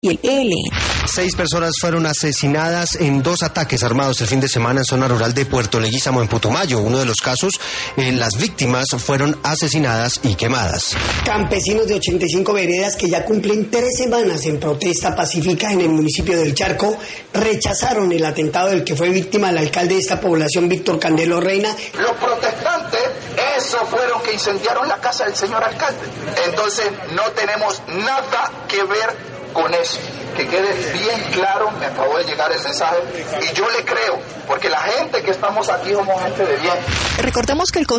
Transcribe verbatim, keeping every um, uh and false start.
y el E L N. Seis personas fueron asesinadas en dos ataques armados el fin de semana en zona rural de Puerto Leguízamo, en Putumayo. Uno de los casos, eh, las víctimas fueron asesinadas y quemadas. Campesinos de ochenta y cinco veredas que ya cumplen tres semanas en protesta pacífica en el municipio del Charco rechazaron el atentado del que fue víctima el alcalde de esta población, Víctor Candelo Reina. Los protestantes, esos fueron que incendiaron la casa del señor alcalde. Entonces no tenemos nada que ver con eso. Que quede bien claro, me acabó de llegar el mensaje y yo le creo, porque la gente que estamos aquí somos gente de bien. Recordemos que el